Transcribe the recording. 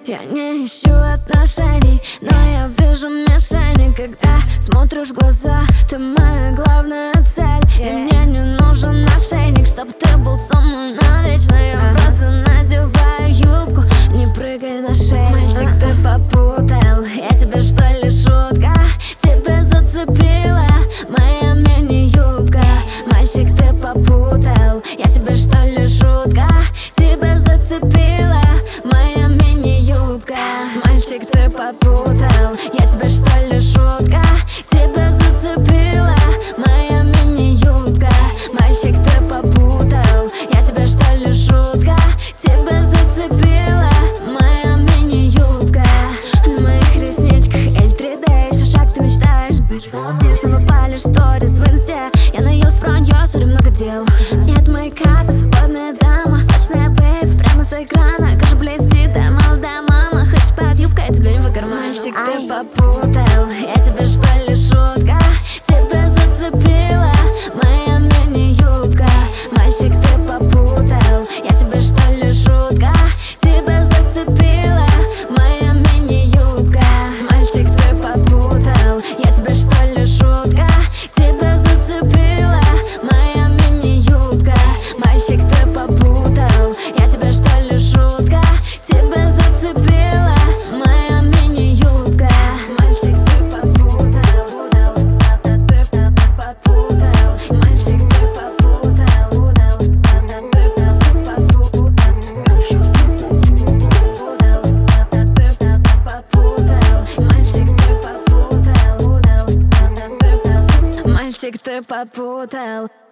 Я не ищу отношений, но я вижу мишени. Когда смотришь в глаза, ты моя главная цель. И мне не нужен ошейник, чтоб ты был со мной навечно. Я просто надеваю юбку, не прыгай на шею. Мальчик, ты попутал, я тебе что ли шутка? Тебя зацепила моя мини-юбка. Мальчик, ты попутал, я тебе что ли шутка? Тебя зацепила моя мини-юбка. Мальчик, ты попутал, я тебе что ли шутка? Тебя зацепила моя мини-юбка. Мальчик, ты попутал, я тебе что ли шутка? Тебя зацепила моя мини-юбка. На моих ресничках L3D, еще шаг ты мечтаешь быть во мне. Снова палишь сторис в инсте, я наелась вранье, сори, много дел. Нет мейкапа, свободная дама, сочная бэйб, прямо с экрана кожа блестит, да молодая мама. Хочешь под юбкой, теперь в карман. Мальчик, ты попутал, я тебе что ли шутка? Тебя зацепила моя мини-юбка. Мальчик, ты попутал, я тебе что ли шутка? Тебя зацепила моя мини-юбка. Мальчик, ты попутал, я тебе что ли шутка? Тебя зацепила моя мини-юбка. Мальчик, ты попутал, я тебе что ли шутка? Тебя зацепила моя мини-юбка. Мальчик, ты попутал, ты попутал. Мальчик, ты попутал, Мальчик, ты попутал.